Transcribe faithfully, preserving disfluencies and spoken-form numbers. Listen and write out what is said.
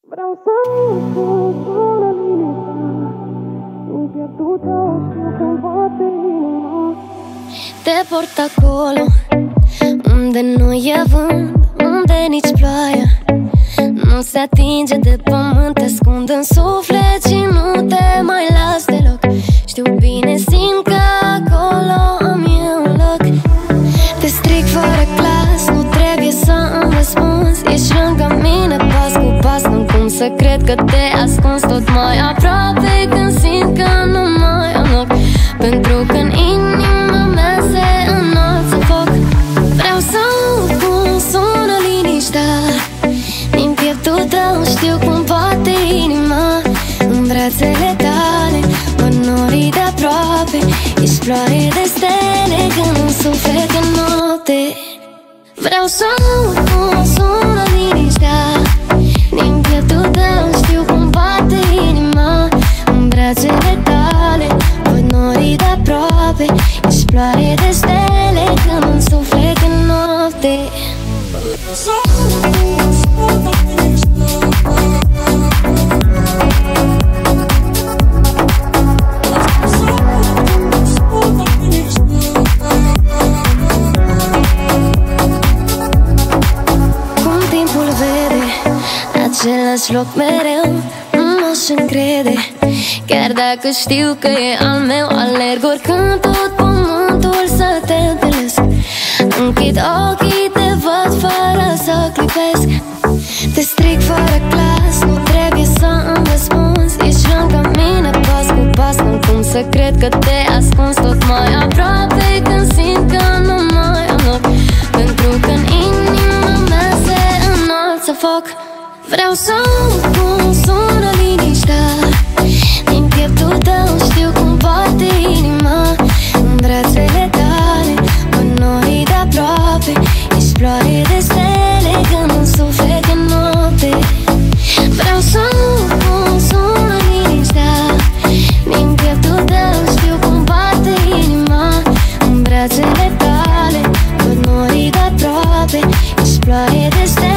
Vreau să sună liniștea, nu pierdută, știu cum bate inima. Te port acolo unde nu e vânt, unde nici ploaia nu se atinge de pământ. Te ascund în suflet și nu te mai las deloc. Știu bine, simt că acolo am eu un loc. Te strig fără clas, nu trebuie să îmi răspunzi. Ești lângă mine pas cu pas, nu cum să cred că te ascunzi tot mai aproape când simt că nu mai am loc. Pentru că în inima mea se înalță foc. Vreau să aud cum sună liniștea din pieptul tău, știu cum bate inima. În brațele tale văd norii de aproape. Ești floare de stele când îmi suflet în noapte. Vreau să aud cum sună liniștea din pieptul tău, știu cum bate inima. În brațele tale văd norii de aproape. Ești floare de stele când îmi suflet în noapte. Cum timpul vede același loc mereu, nu m-aș încrede. Chiar dacă știu că e al meu, alerg oricând tot pământul să te întâlnesc. Închid ochii, te văd fără să clipesc. Te strig fără clas, nu trebuie să îmi răspunzi. Ești lângă mine pas cu pas, nu cum să cred că te ascunzi tot mai aproape când simt că nu mai am loc. Pentru că în inima mea se înalță foc. Vreau să aud cum sună liniștea din pieptul tău, știu cum bate inima. În brațele tale văd norii de aproape. Ești floare de stele când îmi suflet în noapte. Vreau să aud cum sună liniștea din pieptul tău, știu cum bate inima. În brațele tale văd norii de aproape. Ești floare de stele